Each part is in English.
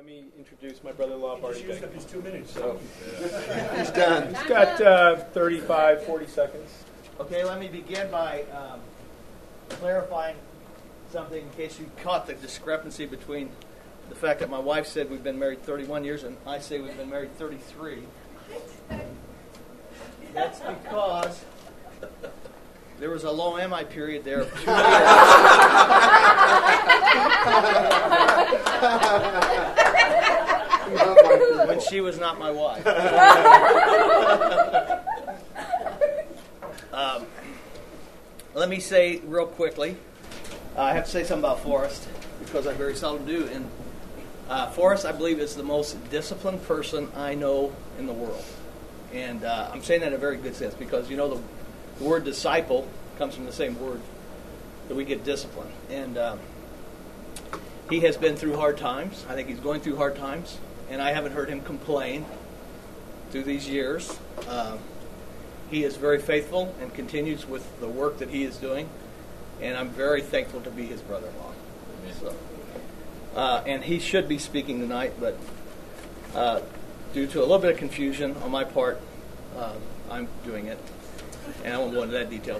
me introduce my brother-in-law, Barney. He just used up his 2 minutes. So He's done. he's got 35, 40 seconds. Okay, let me begin by clarifying something in case you caught the discrepancy between the fact that my wife said we've been married 31 years and I say we've been married 33. That's because there was a low MI period there of 2 years when she was not my wife. Let me say real quickly, I have to say something about Forrest because I very seldom do. And Forrest, I believe, is the most disciplined person I know in the world. And I'm saying that in a very good sense because, you know, the word disciple comes from the same word that we get discipline. And he has been through hard times. I think he's going through hard times. And I haven't heard him complain through these years. He is very faithful and continues with the work that he is doing. And I'm very thankful to be his brother-in-law. So, and he should be speaking tonight, but due to a little bit of confusion on my part, I'm doing it. And I won't go into that detail.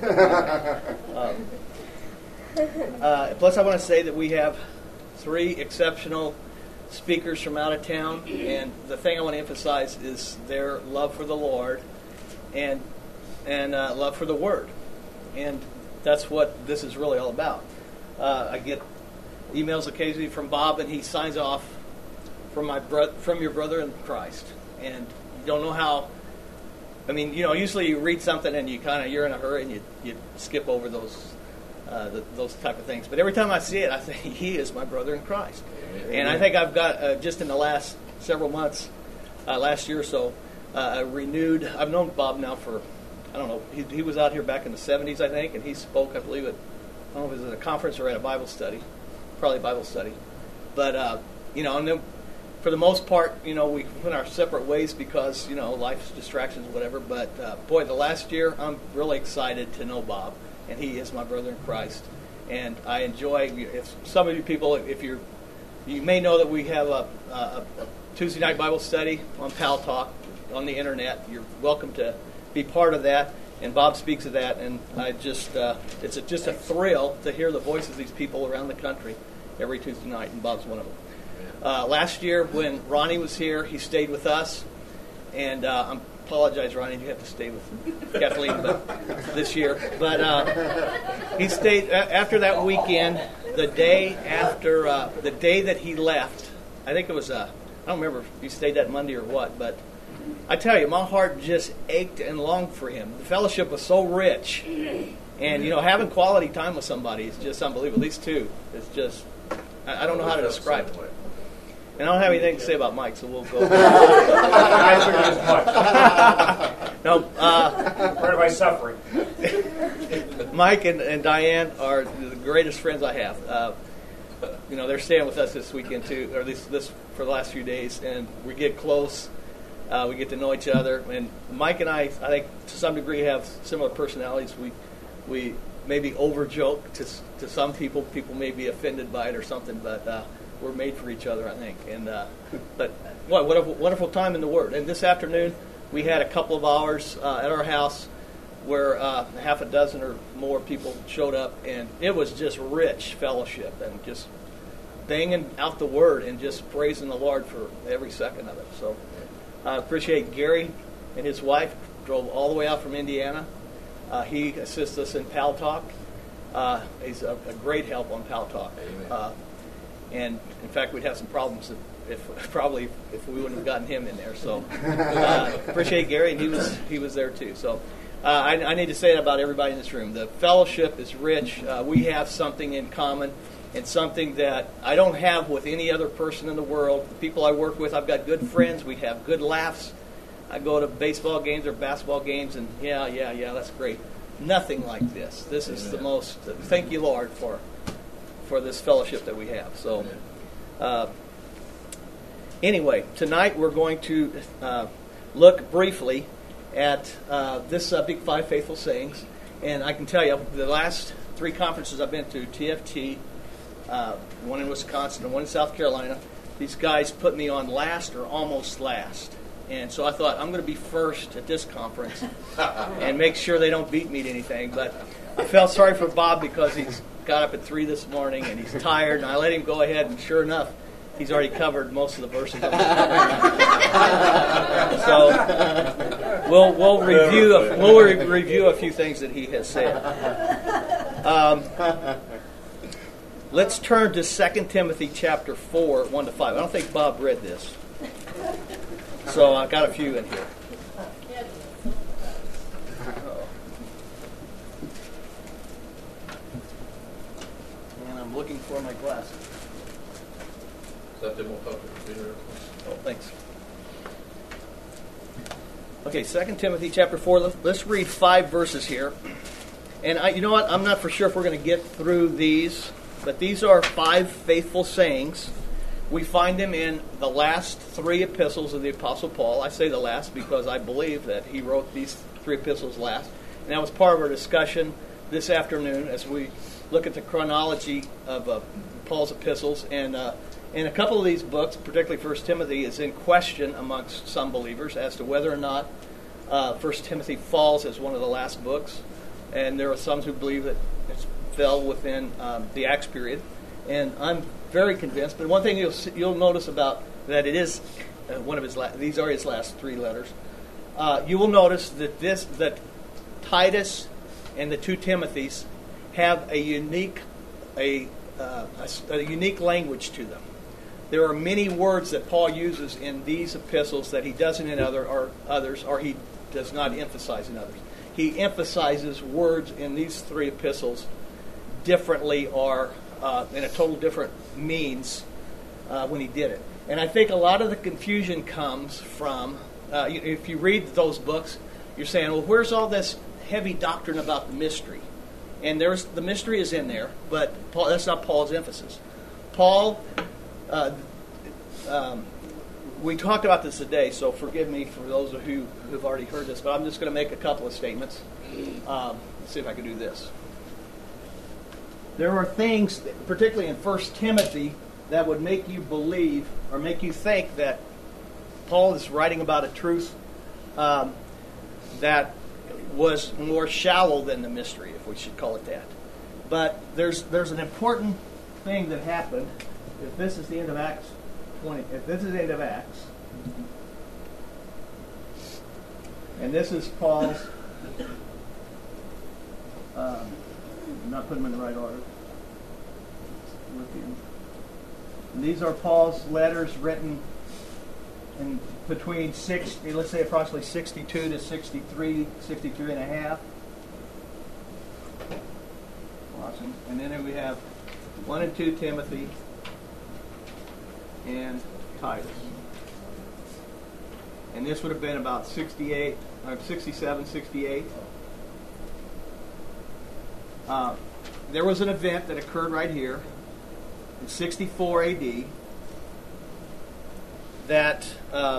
Plus, I want to say that we have 3 exceptional speakers from out of town. And the thing I want to emphasize is their love for the Lord and love for the Word. And that's what this is really all about. I get emails occasionally from Bob, and he signs off from your brother in Christ. And you don't know how. I mean, you know, usually you read something and you're in a hurry and you skip over those type of things. But every time I see it, I think he is my brother in Christ. Amen. And I think I've got just in the last several months, last year or so, renewed. I've known Bob now for, I don't know. He was out here back in the 70s, I think, and he spoke, I believe, I don't know if it was at a conference or at a Bible study, probably Bible study. But you know, and then for the most part, you know, we went our separate ways because, you know, life's distractions, whatever. But boy, the last year, I'm really excited to know Bob, and he is my brother in Christ. And I enjoy. If some of you people, you may know that we have a Tuesday night Bible study on Pal Talk on the internet. You're welcome to be part of that. And Bob speaks of that, and I just it's just a thrill to hear the voices of these people around the country every Tuesday night, and Bob's one of them. Last year, when Ronnie was here, he stayed with us, and I apologize, Ronnie, you have to stay with Kathleen this year. But he stayed after that weekend. The day that he left, I think it was I don't remember if he stayed that Monday or what, but I tell you, my heart just ached and longed for him. The fellowship was so rich, and you know, having quality time with somebody is just unbelievable. At least 2, it's just I don't know how to describe it. And I don't have anything to say about Mike, so we'll go. No, Part of my suffering. Mike and Diane are the greatest friends I have. You know, they're staying with us this weekend too, or this for the last few days, and we get close. We get to know each other, and Mike and I think to some degree have similar personalities. We maybe over joke to some people. People may be offended by it or something, but we're made for each other, I think. And but what a wonderful time in the Word. And this afternoon we had a couple of hours at our house where half a dozen or more people showed up, and it was just rich fellowship and just banging out the Word and just praising the Lord for every second of it. So I appreciate Gary and his wife drove all the way out from Indiana. He assists us in Pal Talk. He's a great help on Pal Talk. And in fact, we'd have some problems if we wouldn't have gotten him in there. So appreciate Gary, and he was there too. So I need to say that about everybody in this room. The fellowship is rich. We have something in common, and something that I don't have with any other person in the world. The people I work with, I've got good friends. We have good laughs. I go to baseball games or basketball games, and yeah, that's great. Nothing like this. This is the most. Thank you, Lord, for this fellowship that we have. So, anyway, tonight we're going to look briefly at this Big Five Faithful Sayings. And I can tell you, the last 3 conferences I've been to, TFT, one in Wisconsin and one in South Carolina, these guys put me on last or almost last. And so I thought, I'm going to be first at this conference and make sure they don't beat me to anything. But I felt sorry for Bob because he's got up at 3 this morning and he's tired. And I let him go ahead, and sure enough, he's already covered most of the verses. So we'll review a few things that he has said. Let's turn to 2 Timothy chapter 4, 1-5. I don't think Bob read this. So I got a few in here. And I'm looking for my glasses. That demo talk to the computer. Oh, thanks. Okay, 2 Timothy chapter 4. Let's read 5 verses here. And you know what? I'm not for sure if we're going to get through these, but these are 5 faithful sayings. We find them in the last 3 epistles of the Apostle Paul. I say the last because I believe that he wrote these 3 epistles last. And that was part of our discussion this afternoon as we look at the chronology of Paul's epistles. And a couple of these books, particularly 1 Timothy, is in question amongst some believers as to whether or not 1 Timothy falls as one of the last books. And there are some who believe that it fell within the Acts period. And I'm very convinced. But one thing you'll notice about that, it is one of his these are his last 3 letters. You will notice that Titus and the 2 Timothys have a unique language to them. There are many words that Paul uses in these epistles that he doesn't in others, or he does not emphasize in others. He emphasizes words in these 3 epistles differently, or in a total different means when he did it. And I think a lot of the confusion comes from, if you read those books, you're saying, well, where's all this heavy doctrine about the mystery? And the mystery is in there, but that's not Paul's emphasis. Paul, we talked about this today, so forgive me for those of you who've already heard this, but I'm just going to make a couple of statements. Let's see if I can do this. There are things, particularly in 1 Timothy, that would make you believe or make you think that Paul is writing about a truth that was more shallow than the mystery, if we should call it that. But there's an important thing that happened. If this is the end of Acts 20, if this is the end of Acts, and this is Paul's, I'm not putting them in the right order. And these are Paul's letters written in between let's say approximately 62 to 63 and a half. Awesome. And then we have 1 and 2 Timothy and Titus. And this would have been about 67, 68. There was an event that occurred right here in 64 AD that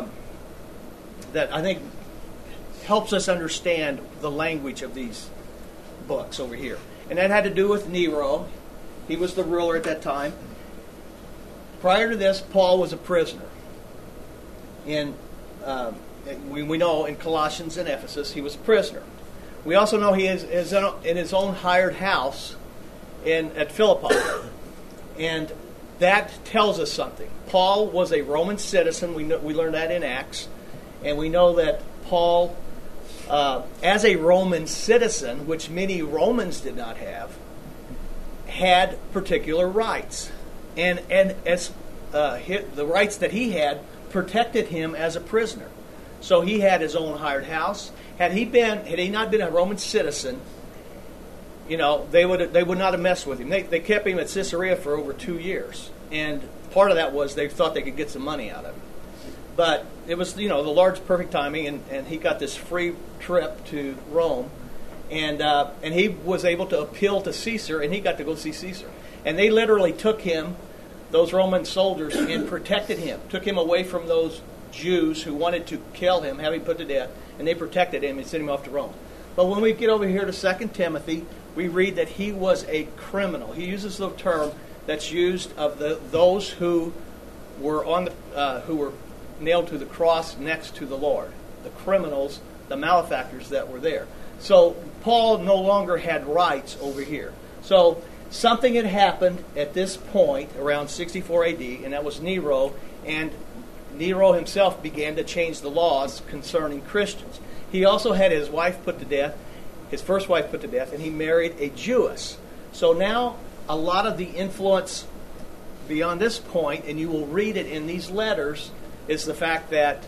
I think helps us understand the language of these books over here. And that had to do with Nero. He was the ruler at that time. Prior to this, Paul was a prisoner. We know in Colossians and Ephesus he was a prisoner. We also know he is in his own hired house at Philippi. And that tells us something. Paul was a Roman citizen. We learned that in Acts. And we know that Paul, as a Roman citizen, which many Romans did not have, had particular rights. And as the rights that he had protected him as a prisoner. So he had his own hired house. Had he not been a Roman citizen, they would not have messed with him. They kept him at Caesarea for over 2 years, and part of that was they thought they could get some money out of him. But it was the Lord's perfect timing, and he got this free trip to Rome, and he was able to appeal to Caesar, and he got to go see Caesar. And they literally took him, those Roman soldiers, and protected him, took him away from those Jews who wanted to kill him, have him put to death, and they protected him and sent him off to Rome. But when we get over here to 2 Timothy, we read that he was a criminal. He uses the term that's used of those who were who were nailed to the cross next to the Lord, the criminals, the malefactors that were there. So Paul no longer had rights over here. So something had happened at this point around 64 AD, and that was Nero, and Nero himself began to change the laws concerning Christians. He also had his wife put to death, his first wife put to death, and he married a Jewess. So now a lot of the influence beyond this point, and you will read it in these letters, is the fact that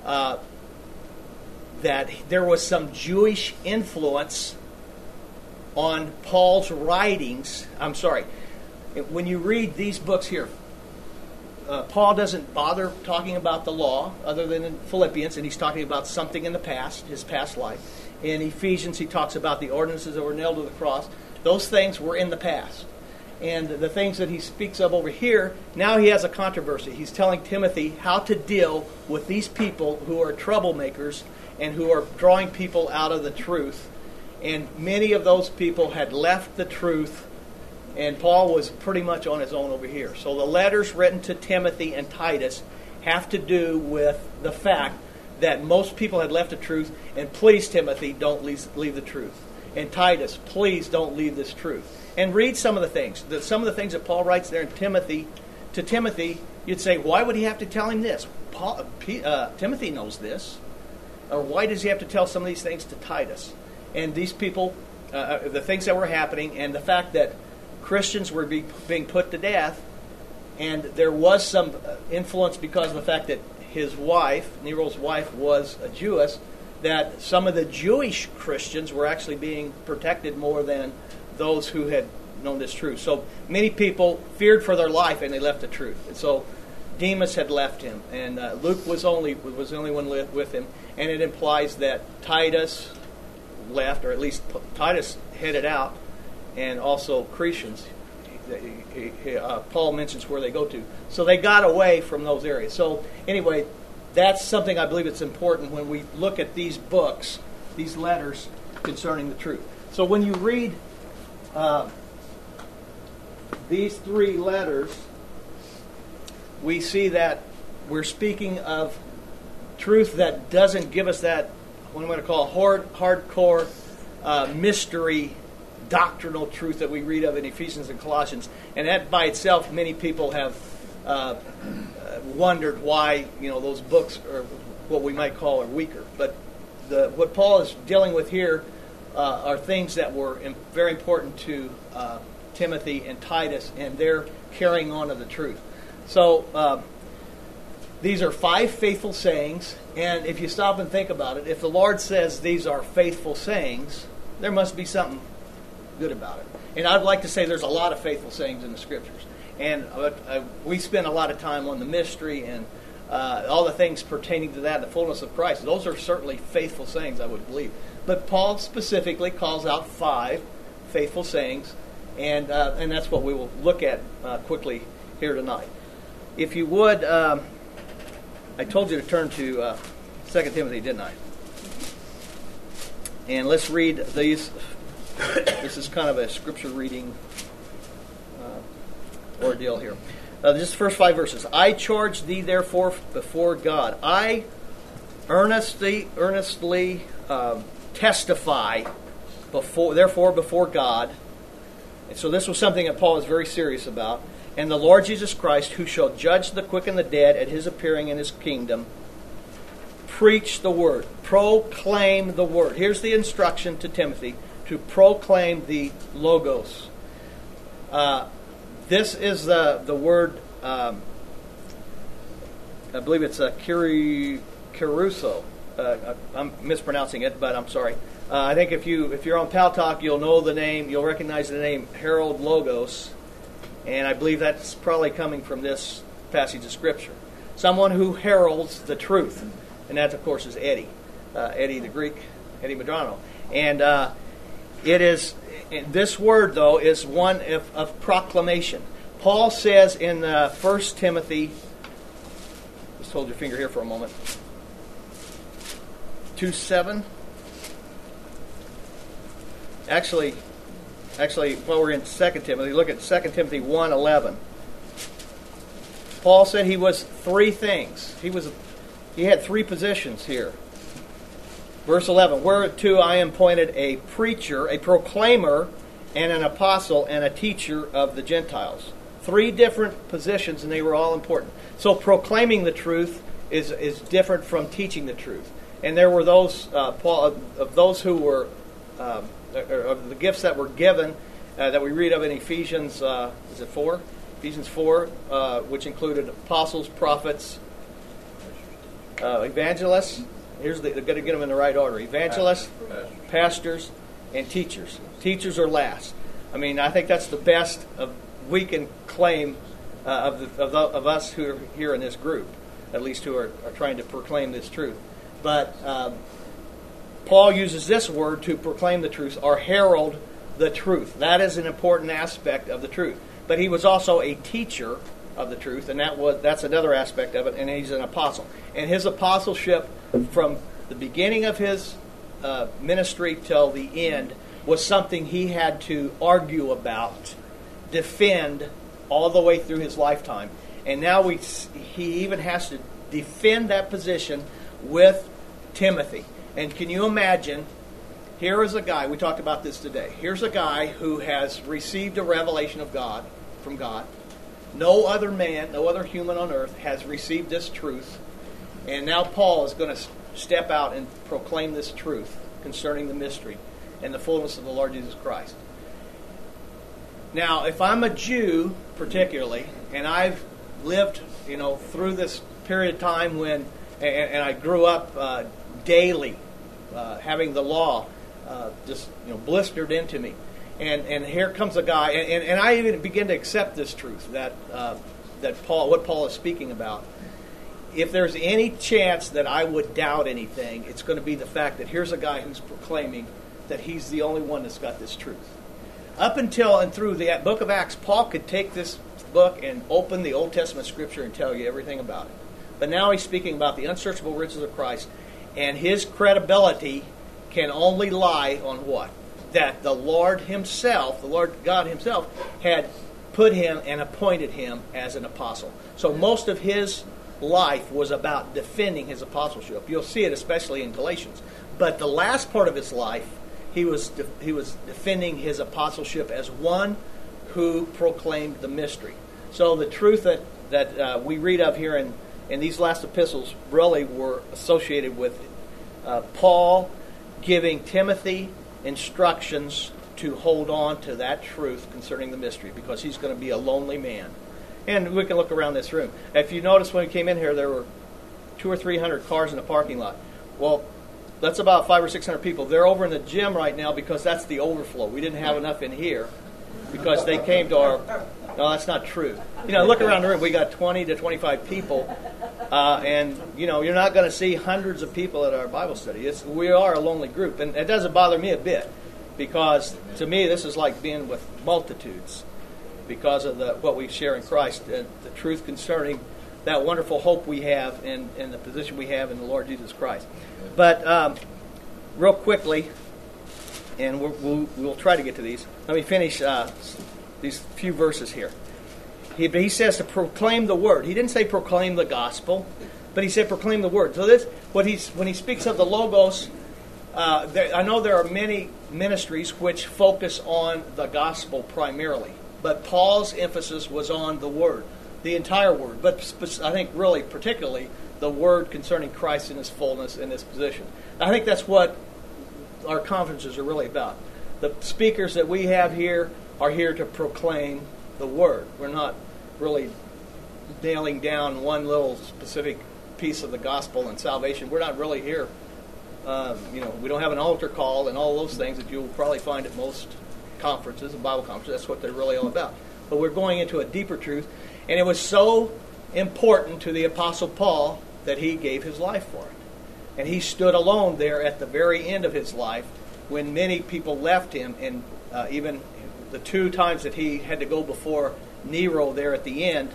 that there was some Jewish influence on Paul's writings. I'm sorry. When you read these books here, Paul doesn't bother talking about the law other than in Philippians, and he's talking about something in the past, his past life. In Ephesians, he talks about the ordinances that were nailed to the cross. Those things were in the past. And the things that he speaks of over here, now he has a controversy. He's telling Timothy how to deal with these people who are troublemakers and who are drawing people out of the truth. And many of those people had left the truth, and Paul was pretty much on his own over here. So the letters written to Timothy and Titus have to do with the fact that most people had left the truth, and please, Timothy, don't leave the truth. And Titus, please don't leave this truth. And read some of the things. Some of the things that Paul writes there in Timothy, to Timothy, you'd say, why would he have to tell him this? Timothy knows this. Or why does he have to tell some of these things to Titus? And these people, the things that were happening, and the fact that Christians were being put to death, and there was some influence because of the fact that his wife, Nero's wife, was a Jewess, that some of the Jewish Christians were actually being protected more than those who had known this truth. So many people feared for their life, and they left the truth. And so Demas had left him, and Luke was the only one with him. And it implies that Titus left, or at least Titus headed out, and also Cretans. Paul mentions where they go to. So they got away from those areas. So anyway, that's something I believe it's important when we look at these books, these letters concerning the truth. So when you read these three letters, we see that we're speaking of truth that doesn't give us that, what I'm going to call hardcore mystery doctrinal truth that we read of in Ephesians and Colossians. And that by itself, many people have wondered why those books are what we might call are weaker. But what Paul is dealing with here are things that were very important to Timothy and Titus, and they're carrying on of the truth. So these are 5 faithful sayings, and if you stop and think about it, if the Lord says these are faithful sayings, there must be something good about it. And I'd like to say there's a lot of faithful sayings in the Scriptures. And we spend a lot of time on the mystery and all the things pertaining to that, the fullness of Christ. Those are certainly faithful sayings, I would believe. But Paul specifically calls out 5 faithful sayings, and that's what we will look at quickly here tonight. If you would, I told you to turn to 2 Timothy, didn't I? And let's read these. This is kind of a scripture reading ordeal here. Just the first 5 verses. I charge thee therefore before God. I earnestly testify before God. And so this was something that Paul was very serious about. And the Lord Jesus Christ, who shall judge the quick and the dead at his appearing in his kingdom, preach the word. Proclaim the word. Here's the instruction to Timothy, to proclaim the Logos. This is the word, I believe it's Keruso. I'm mispronouncing it, but I'm sorry. I think if you're on Paltalk, you'll know the name, you'll recognize the name Harold Logos, and I believe that's probably coming from this passage of Scripture. Someone who heralds the truth, and that, of course, is Eddie. Eddie the Greek, Eddie Medrano. And it is, this word, though, is one of proclamation. Paul says in 1 Timothy, just hold your finger here for a moment, 2:7. Actually, while we're in 2 Timothy, look at 2 Timothy 1:11. Paul said he was three things. He had three positions here. Verse 11, whereto I am appointed a preacher, a proclaimer, and an apostle, and a teacher of the Gentiles. Three different positions, and they were all important. So proclaiming the truth is different from teaching the truth. And there were those, of those who were, of the gifts that were given, that we read of in Ephesians, is it 4? Ephesians 4, which included apostles, prophets, evangelists. Here's they're going to get them in the right order. Evangelists, pastors, and teachers. Teachers are last. I mean, I think that's the best we can claim of us who are here in this group, at least who are trying to proclaim this truth. But Paul uses this word to proclaim the truth, or herald the truth. That is an important aspect of the truth. But he was also a teacher of the truth, and that's another aspect of it, and he's an apostle. And his apostleship from the beginning of his ministry till the end was something he had to argue about, defend all the way through his lifetime. And now he even has to defend that position with Timothy. And can you imagine, here is a guy, we talked about this today, here's a guy who has received a revelation of God, from God. No other man, no other human on earth has received this truth. And now Paul is going to step out and proclaim this truth concerning the mystery and the fullness of the Lord Jesus Christ. Now, if I'm a Jew, particularly, and I've lived, through this period of time when, and I grew up daily, having the law just blistered into me, and here comes a guy, and I even begin to accept this truth that what Paul is speaking about. If there's any chance that I would doubt anything, it's going to be the fact that here's a guy who's proclaiming that he's the only one that's got this truth. Up until and through the book of Acts, Paul could take this book and open the Old Testament Scripture and tell you everything about it. But now he's speaking about the unsearchable riches of Christ, and his credibility can only lie on what? That the Lord himself, the Lord God himself, had put him and appointed him as an apostle. So most of his life was about defending his apostleship. You'll see it especially in Galatians. But the last part of his life, he was defending his apostleship as one who proclaimed the mystery. So the truth that we read of here in these last epistles really were associated with Paul giving Timothy instructions to hold on to that truth concerning the mystery, because he's going to be a lonely man. And we can look around this room. If you notice when we came in here, there were 200 or 300 cars in the parking lot. Well, that's about 500 or 600 people. They're over in the gym right now because that's the overflow. We didn't have enough in here because they came to our... No, that's not true. Look around the room. We got 20 to 25 people. And, you're not going to see hundreds of people at our Bible study. We are a lonely group. And it doesn't bother me a bit, because to me this is like being with multitudes, because of what we share in Christ, and the truth concerning that wonderful hope we have and the position we have in the Lord Jesus Christ. But real quickly, and we'll try to get to these. Let me finish these few verses here. He says to proclaim the word. He didn't say proclaim the gospel, but he said proclaim the word. So this, when he speaks of the Logos, I know there are many ministries which focus on the gospel primarily, but Paul's emphasis was on the word, the entire word. But I think really particularly the word concerning Christ in his fullness in this position. I think that's what our conferences are really about. The speakers that we have here are here to proclaim the word. We're not really nailing down one little specific piece of the gospel and salvation. We're not really here. We don't have an altar call and all those things that you'll probably find at most conferences, and Bible conferences. That's what they're really all about. But we're going into a deeper truth. And it was so important to the Apostle Paul that he gave his life for it. And he stood alone there at the very end of his life when many people left him, and even the 2 times that he had to go before Nero there at the end,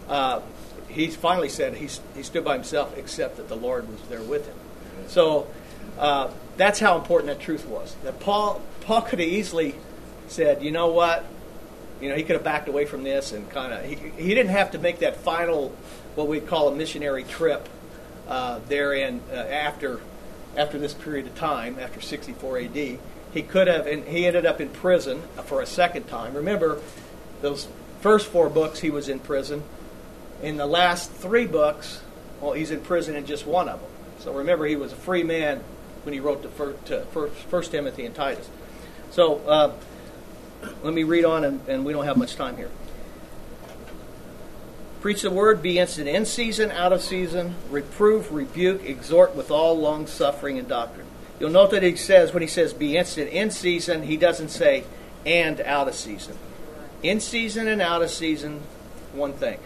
he finally said he stood by himself, except that the Lord was there with him. So that's how important that truth was. That Paul could have easily said, you know what, he could have backed away from this and kind of, he didn't have to make that final, what we call a missionary trip therein after this period of time, after 64 AD. He could have, and he ended up in prison for a second time. Remember, those first 4 books he was in prison. In the last 3 books, well, he's in prison in just one of them. So remember, he was a free man when he wrote to First Timothy and Titus. So let me read on, and we don't have much time here. Preach the word, be instant in season, out of season, reprove, rebuke, exhort with all long suffering and doctrine. You'll note that when he says be instant in season, he doesn't say and out of season. In season and out of season, one thing.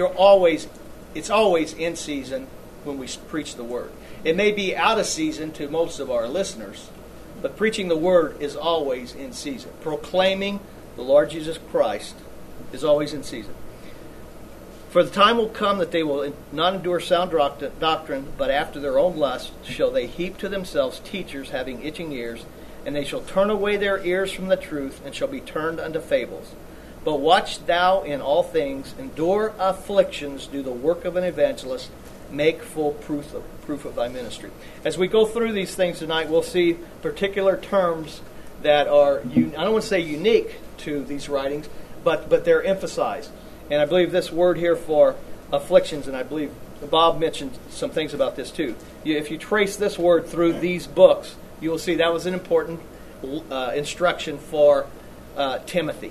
It's always in season when we preach the word. It may be out of season to most of our listeners, but preaching the word is always in season. Proclaiming the Lord Jesus Christ is always in season. For the time will come that they will not endure sound doctrine, but after their own lust shall they heap to themselves teachers having itching ears, and they shall turn away their ears from the truth, and shall be turned unto fables. But watch thou in all things, endure afflictions, do the work of an evangelist, make full proof of thy ministry. As we go through these things tonight, we'll see particular terms that are, I don't want to say unique to these writings, but they're emphasized. And I believe this word here for afflictions, and I believe Bob mentioned some things about this too. If you trace this word through these books, you will see that was an important instruction for Timothy.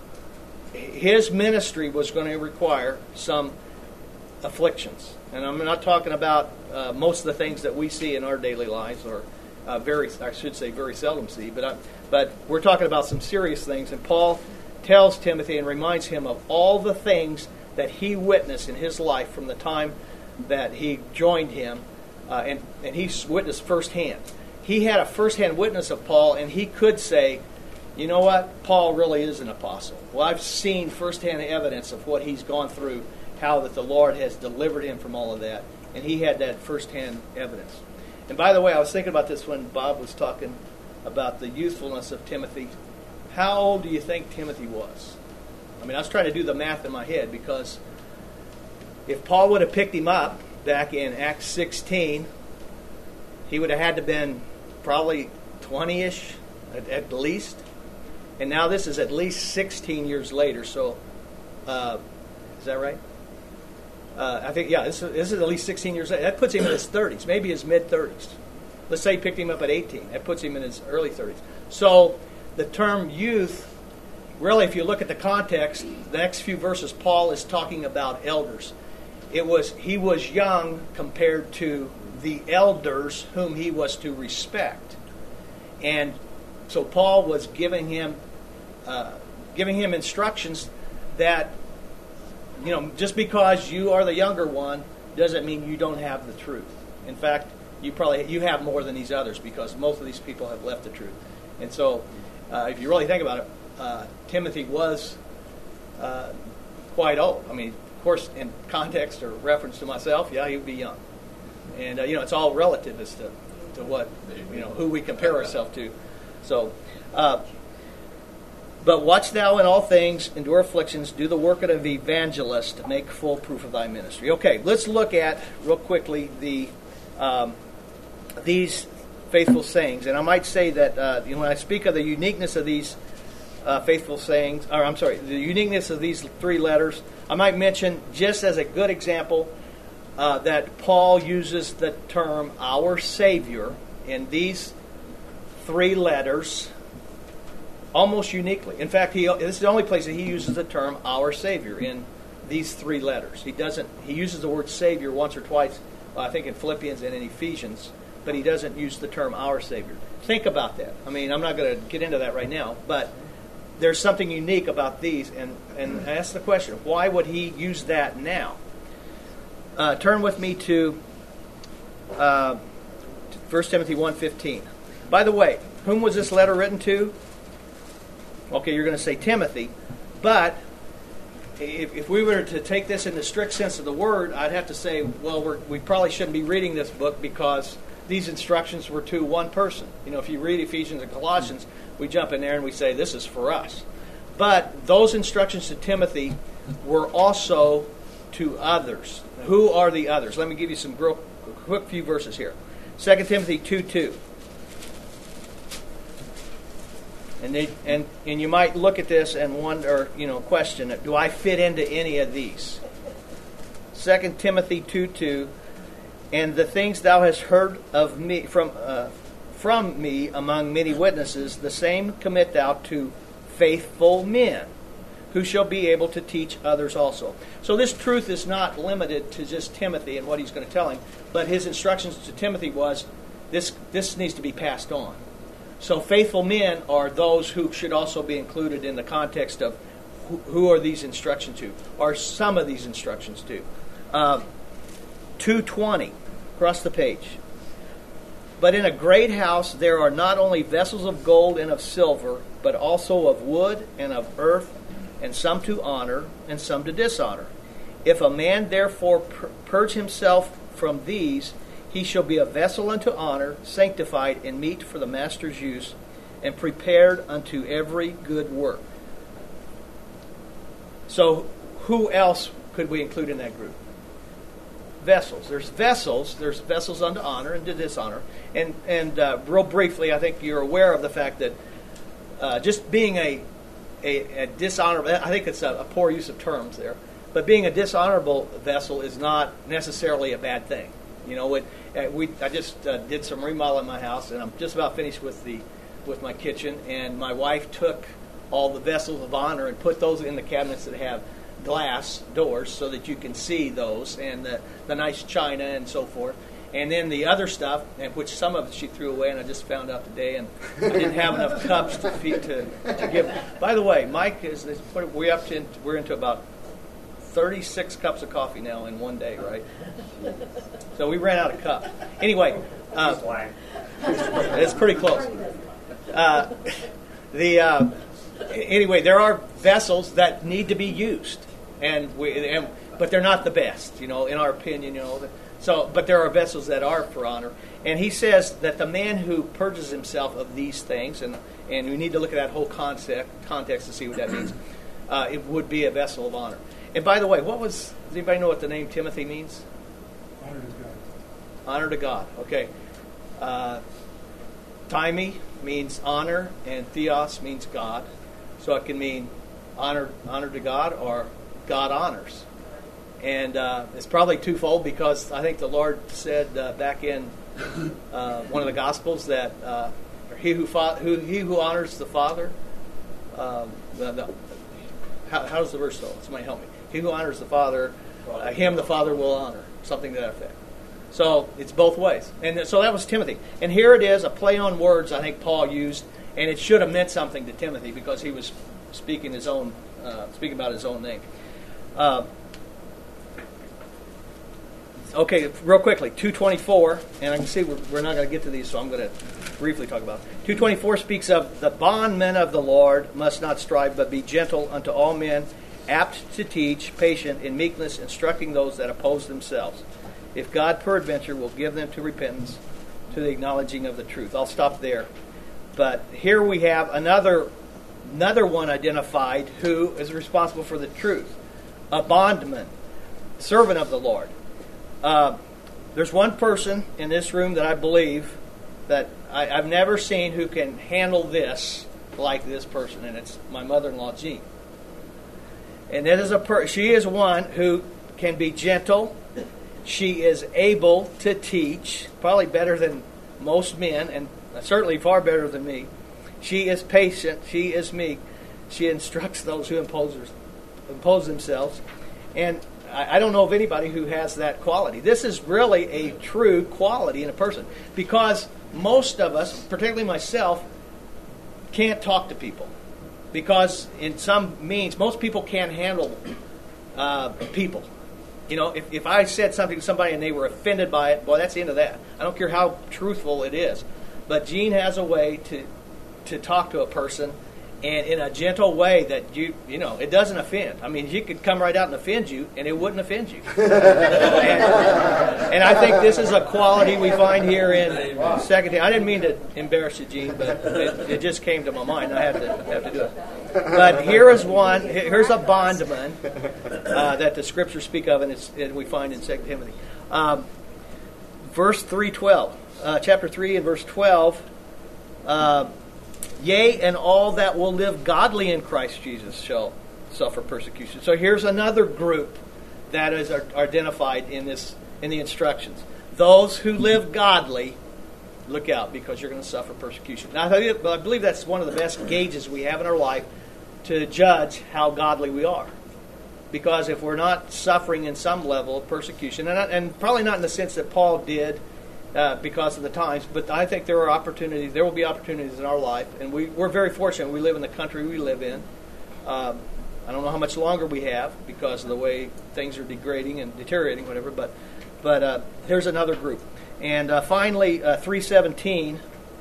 His ministry was going to require some afflictions. And I'm not talking about most of the things that we see in our daily lives, or very seldom see, but we're talking about some serious things. And Paul tells Timothy and reminds him of all the things that he witnessed in his life from the time that he joined him, and he witnessed firsthand. He had a firsthand witness of Paul, and he could say, you know what, Paul really is an apostle. Well, I've seen firsthand evidence of what he's gone through, how that the Lord has delivered him from all of that, and he had that firsthand evidence. And by the way, I was thinking about this when Bob was talking about the youthfulness of Timothy. How old do you think Timothy was? I mean, I was trying to do the math in my head, because if Paul would have picked him up back in Acts 16, he would have had to been probably 20-ish at least. And now this is at least 16 years later, so is that right? I think, yeah, this is at least 16 years later. That puts him in his 30s, maybe his mid-30s. Let's say he picked him up at 18. That puts him in his early 30s. So the term youth, really, if you look at the context, the next few verses, Paul is talking about elders. He was young compared to the elders whom he was to respect. And so Paul was giving him instructions that, just because you are the younger one doesn't mean you don't have the truth. In fact, you have more than these others, because most of these people have left the truth. And so, if you really think about it, Timothy was quite old. I mean, of course, in context or reference to myself, yeah, he would be young. And it's all relative as to what who we compare ourselves to. So, but watch thou in all things, endure afflictions, do the work of an evangelist, make full proof of thy ministry. Okay, let's look at real quickly these faithful sayings. And I might say that when I speak of the uniqueness of these faithful sayings, the uniqueness of these 3 letters, I might mention, just as a good example, that Paul uses the term our Savior in these 3 letters almost uniquely. In fact, this is the only place that he uses the term our Savior in these 3 letters. He uses the word Savior once or twice, I think in Philippians and in Ephesians, but he doesn't use the term our Savior. Think about that. I mean, I'm not going to get into that right now, but there's something unique about these, and ask the question, why would he use that now? Turn with me to 1 Timothy 1:15. By the way, whom was this letter written to? Okay, you're going to say Timothy, but if we were to take this in the strict sense of the word, I'd have to say, well, we probably shouldn't be reading this book, because these instructions were to one person. If you read Ephesians and Colossians, we jump in there and we say, this is for us. But those instructions to Timothy were also to others. Who are the others? Let me give you some quick few verses here. 2 Timothy 2:2. And you might look at this and wonder, question it. Do I fit into any of these? 2 Timothy 2:2. And the things thou hast heard of me from me among many witnesses, the same commit thou to faithful men, who shall be able to teach others also. So this truth is not limited to just Timothy and what he's going to tell him, but his instructions to Timothy was, this needs to be passed on. So faithful men are those who should also be included in the context of who are these instructions to, or some of these instructions to. 2:20, across the page. But in a great house there are not only vessels of gold and of silver, but also of wood and of earth, and some to honor and some to dishonor. If a man therefore purge himself from these, he shall be a vessel unto honor, sanctified and meet for the master's use, and prepared unto every good work. So who else could we include in that group? Vessels. There's vessels unto honor and to dishonor. And real briefly, I think you're aware of the fact that just being a dishonorable, I think it's a poor use of terms there, but being a dishonorable vessel is not necessarily a bad thing. I just did some remodel in my house, and I'm just about finished with my kitchen, and my wife took all the vessels of honor and put those in the cabinets that have glass doors so that you can see those, and the nice china and so forth. And then the other stuff, and which some of it she threw away, and I just found out today, and I didn't have enough cups to give. By the way, Mike we're into about 36 cups of coffee now in one day, right? So we ran out of cups. Anyway, it's pretty close. Anyway, there are vessels that need to be used, but they're not the best, in our opinion, So, but there are vessels that are for honor, and he says that the man who purges himself of these things, and we need to look at that whole context to see what that means. It would be a vessel of honor. And by the way, does anybody know what the name Timothy means? Honor to God. Honor to God. Okay. Timey means honor, and theos means God. So it can mean honor to God or God honors. And it's probably twofold, because I think the Lord said back in one of the Gospels that he who honors the Father, how does the verse go? Somebody help me. He who honors the Father, him the Father will honor. Something to that effect. So it's both ways. And so that was Timothy. And here it is, a play on words I think Paul used, and it should have meant something to Timothy because he was speaking about his own name. Okay, real quickly, 2:24, and I can see we're not going to get to these, so I'm going to briefly talk about it. 2:24 speaks of the bondmen of the Lord must not strive, but be gentle unto all men, apt to teach, patient, in meekness, instructing those that oppose themselves. If God peradventure will give them to repentance, to the acknowledging of the truth. I'll stop there. But here we have another one identified who is responsible for the truth. A bondman, servant of the Lord. There's one person in this room that I believe that I've never seen who can handle this like this person, and it's my mother-in-law, Jean. And that is she is one who can be gentle. She is able to teach, probably better than most men, and certainly far better than me. She is patient. She is meek. She instructs those who impose themselves. And I don't know of anybody who has that quality. This is really a true quality in a person, because most of us, particularly myself, can't talk to people. Because in some means, most people can't handle people. If I said something to somebody and they were offended by it, well, that's the end of that. I don't care how truthful it is. But Jean has a way to talk to a person and in a gentle way that it doesn't offend. I mean, he could come right out and offend you, and it wouldn't offend you. and I think this is a quality we find here in 2 Timothy. I didn't mean to embarrass you, Gene, but it just came to my mind. I have to do it. But here is one. Here's a bondman that the Scriptures speak of, and we find in 2 Timothy. Verse 3:12, chapter 3 and verse 12. Yea, and all that will live godly in Christ Jesus shall suffer persecution. So here's another group that is identified in the instructions. Those who live godly, look out, because you're going to suffer persecution. Now, I believe that's one of the best gauges we have in our life to judge how godly we are. Because if we're not suffering in some level of persecution, and probably not in the sense that Paul did, because of the times, but I think there will be opportunities in our life, and we're very fortunate. We live in the country we live in. I don't know how much longer we have because of the way things are degrading and deteriorating, whatever, but here's another group. And finally, 3:17,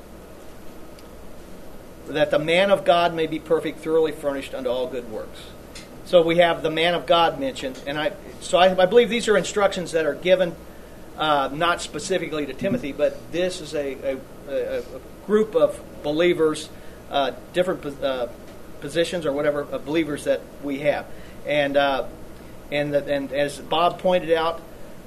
that the man of God may be perfect, thoroughly furnished unto all good works. So we have the man of God mentioned, and I believe these are instructions that are given not specifically to Timothy, but this is a group of believers, different positions or whatever of believers that we have, and as Bob pointed out,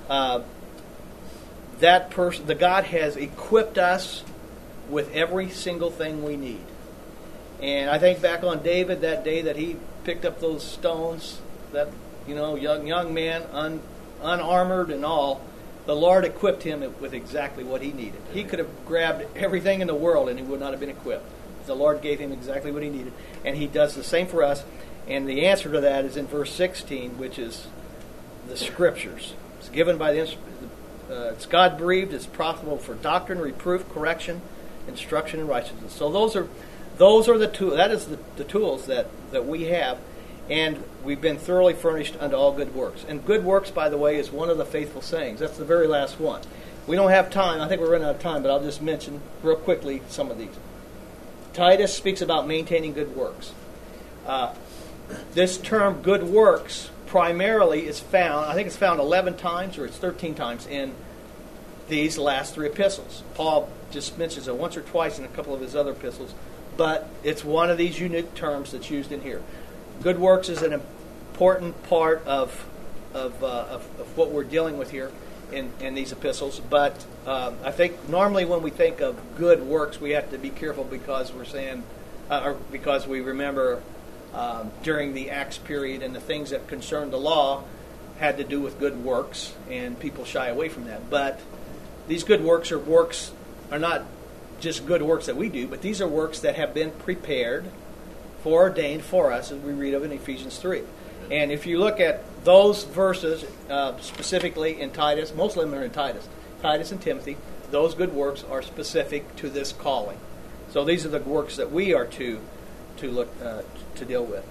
that person, the God has equipped us with every single thing we need. And I think back on David, that day that he picked up those stones, that young man, unarmored and all. The Lord equipped him with exactly what he needed. He could have grabbed everything in the world and he would not have been equipped. The Lord gave him exactly what he needed. And he does the same for us. And the answer to that is in verse 16, which is the Scriptures. It's given by it's God-breathed. It's profitable for doctrine, reproof, correction, instruction, and righteousness. So those are the tools. That is the tools that we have. And we've been thoroughly furnished unto all good works. And good works, by the way, is one of the faithful sayings. That's the very last one. We don't have time. I think we're running out of time, but I'll just mention real quickly some of these. Titus speaks about maintaining good works. This term, good works, primarily is found, I think it's found 11 times or it's 13 times in these last three epistles. Paul just mentions it once or twice in a couple of his other epistles, but it's one of these unique terms that's used in here. Good works is an important part of what we're dealing with here in these epistles. But I think normally when we think of good works, we have to be careful because we're saying, or because we remember during the Acts period and the things that concerned the law had to do with good works, and people shy away from that. But these good works are not just good works that we do, but these are works that have been prepared, foreordained for us, as we read of in Ephesians 3. And if you look at those verses, specifically in Titus, most of them are in Titus and Timothy, those good works are specific to this calling. So these are the works that we are to look to deal with.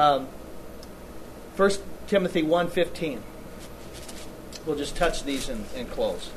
1 Timothy 1:15. We'll just touch these and close.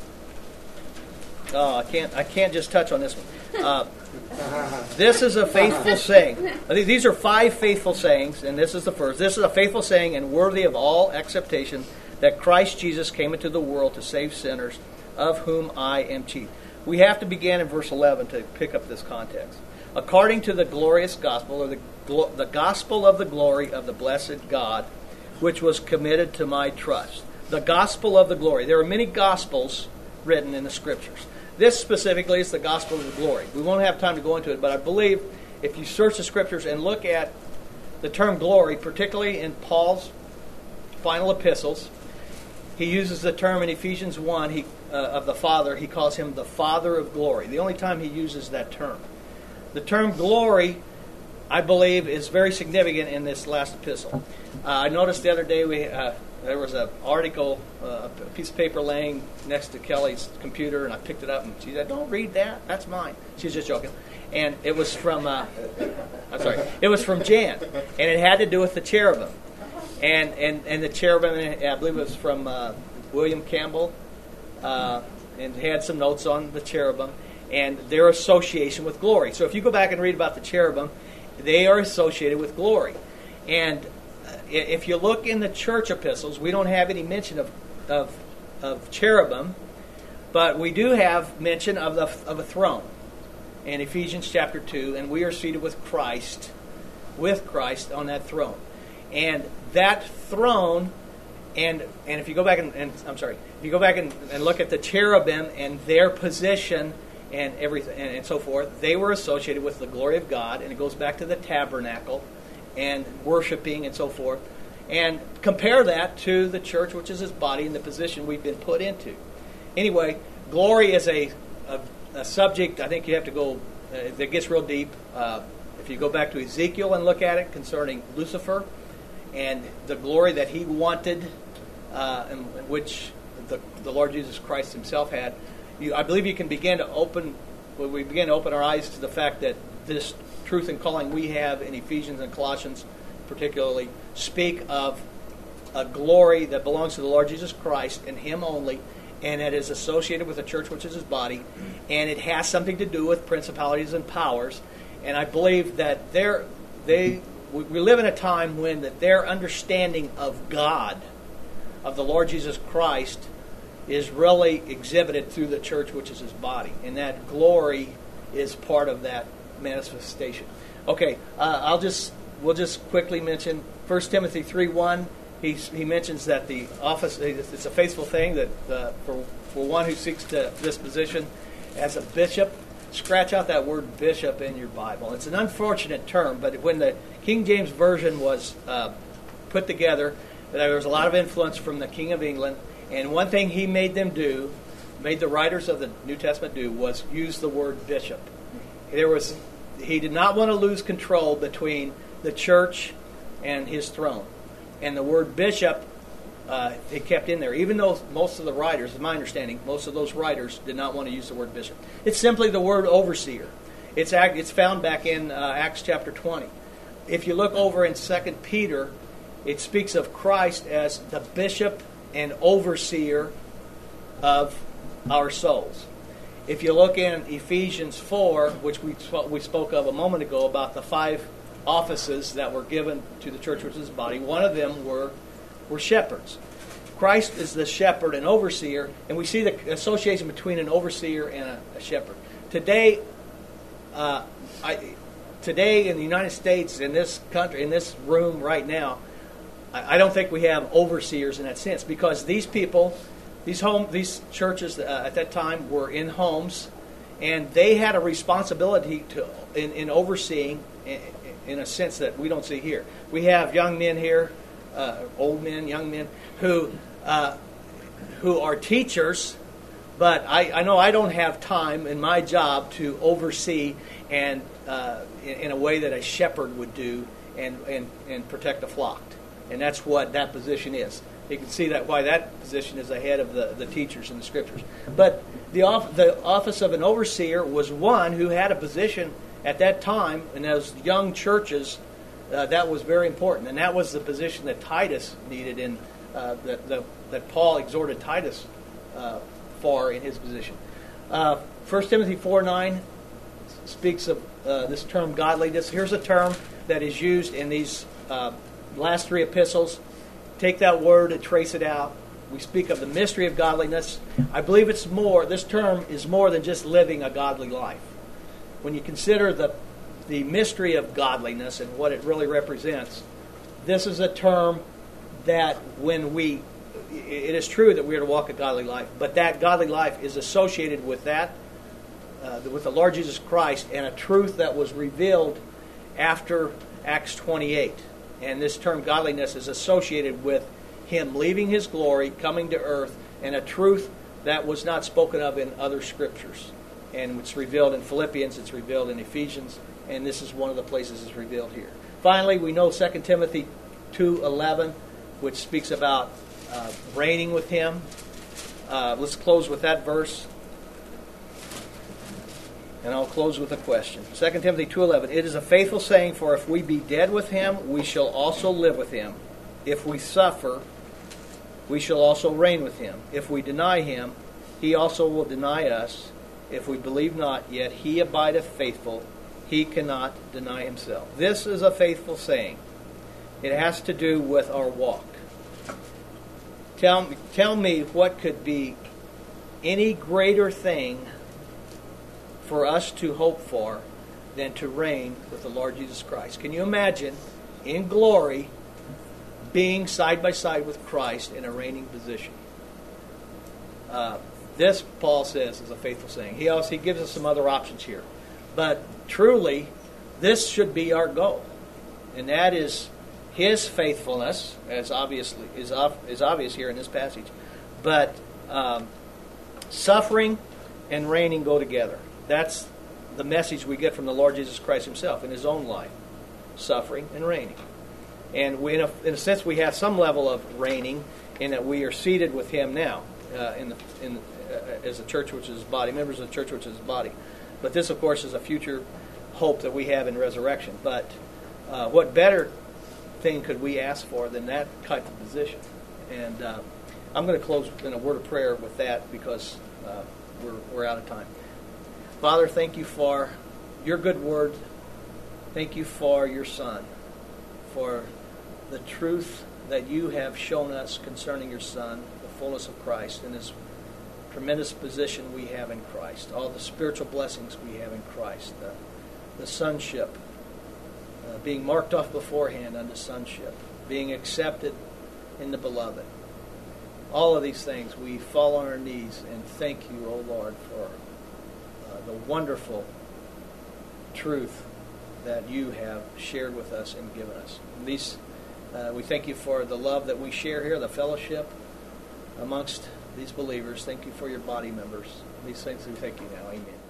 Oh, I can't just touch on this one. This is a faithful saying. These are 5 faithful sayings, and this is the first. This is a faithful saying and worthy of all acceptation, that Christ Jesus came into the world to save sinners, of whom I am chief. We have to begin in verse 11 to pick up this context. According to the glorious gospel, or the gospel of the glory of the blessed God, which was committed to my trust. The gospel of the glory. There are many gospels written in the Scriptures. This specifically is the gospel of the glory. We won't have time to go into it, but I believe if you search the Scriptures and look at the term glory, particularly in Paul's final epistles, he uses the term in Ephesians 1 of the Father. He calls him the Father of glory. The only time he uses that term. The term glory, I believe, is very significant in this last epistle. I noticed the other day there was an article, a piece of paper laying next to Kelly's computer, and I picked it up, and she said, "Don't read that. That's mine." She was just joking. And it was from, it was from Jan, and it had to do with the cherubim. And the cherubim, I believe it was from William Campbell, and had some notes on the cherubim and their association with glory. So if you go back and read about the cherubim, they are associated with glory. And if you look in the church epistles, we don't have any mention of cherubim, but we do have mention of a throne in Ephesians chapter 2, and we are seated with Christ on that throne. And that throne, and if you go back if you go back and look at the cherubim and their position and everything and so forth, they were associated with the glory of God, and it goes back to the tabernacle and worshiping and so forth. And compare that to the church, which is His body, and the position we've been put into. Anyway, glory is a subject I think you have to go, that gets real deep. If you go back to Ezekiel and look at it concerning Lucifer and the glory that he wanted, and which the Lord Jesus Christ Himself had, I believe you can begin to open our eyes to the fact that this truth and calling we have in Ephesians and Colossians particularly speak of a glory that belongs to the Lord Jesus Christ and Him only, and it is associated with the church, which is His body, and it has something to do with principalities and powers. And I believe that we live in a time when their understanding of God, of the Lord Jesus Christ, is really exhibited through the church, which is His body, and that glory is part of that manifestation. Okay, we'll just quickly mention 1 Timothy 3:1. He mentions that the office, it's a faithful thing that for one who seeks this position as a bishop. Scratch out that word bishop in your Bible. It's an unfortunate term, but when the King James Version was put together, there was a lot of influence from the King of England, and one thing he made the writers of the New Testament do, was use the word bishop. He did not want to lose control between the church and His throne. And the word bishop, they kept in there. Even though most of the writers, in my understanding, most of those writers did not want to use the word bishop. It's simply the word overseer. It's found back in Acts chapter 20. If you look over in 2 Peter, it speaks of Christ as the bishop and overseer of our souls. If you look in Ephesians 4, which we spoke of a moment ago about the 5 offices that were given to the church, which is His body, one of them were shepherds. Christ is the shepherd and overseer, and we see the association between an overseer and a shepherd. Today in the United States, in this country, in this room right now, I don't think we have overseers in that sense, because these people, these churches at that time were in homes, and they had a responsibility in overseeing in a sense that we don't see here. We have young men here, old men, young men, who are teachers, but I know I don't have time in my job to oversee and in a way that a shepherd would do and protect a flock. And that's what that position is. You can see why that position is ahead of the teachers in the Scriptures. But the office of an overseer was one who had a position at that time in those young churches. That was very important, and that was the position that Titus needed, that Paul exhorted Titus for in his position. 1 Timothy 4:9 speaks of this term godliness. Here's a term that is used in these last 3 epistles. Take that word and trace it out. We speak of the mystery of godliness. I believe this term is more than just living a godly life. When you consider the mystery of godliness and what it really represents, this is a term that it is true that we are to walk a godly life, but that godly life is associated with with the Lord Jesus Christ, and a truth that was revealed after Acts 28. And this term godliness is associated with Him leaving His glory, coming to earth, and a truth that was not spoken of in other Scriptures. And it's revealed in Philippians, it's revealed in Ephesians, and this is one of the places it's revealed here. Finally, we know 2 Timothy 2:11, which speaks about reigning with Him. Let's close with that verse. And I'll close with a question. 2 Timothy 2:11, it is a faithful saying, for if we be dead with Him, we shall also live with Him. If we suffer, we shall also reign with Him. If we deny Him, He also will deny us. If we believe not, yet He abideth faithful. he cannot deny himself. This is a faithful saying. It has to do with our walk. Tell me what could be any greater thing for us to hope for than to reign with the Lord Jesus Christ. Can you imagine in glory being side by side with Christ in a reigning position? This, Paul says, is a faithful saying. He gives us some other options here. But truly, this should be our goal. And that is his faithfulness, as obviously is obvious here in this passage. But suffering and reigning go together. That's the message we get from the Lord Jesus Christ himself in his own life. Suffering and reigning. And we, in a sense, we have some level of reigning in that we are seated with him now as a church which is his body, members of the church which is his body. But this, of course, is a future hope that we have in resurrection. But what better thing could we ask for than that type of position? And I'm going to close in a word of prayer with that because we're out of time. Father, thank you for your good word. Thank you for your Son, for the truth that you have shown us concerning your Son, the fullness of Christ, and this tremendous position we have in Christ, all the spiritual blessings we have in Christ, the sonship, being marked off beforehand unto sonship, being accepted in the beloved. All of these things, we fall on our knees and thank you, O Lord, for the wonderful truth that you have shared with us and given us. And we thank you for the love that we share here, the fellowship amongst these believers. Thank you for your body members. These things we thank you now. Amen.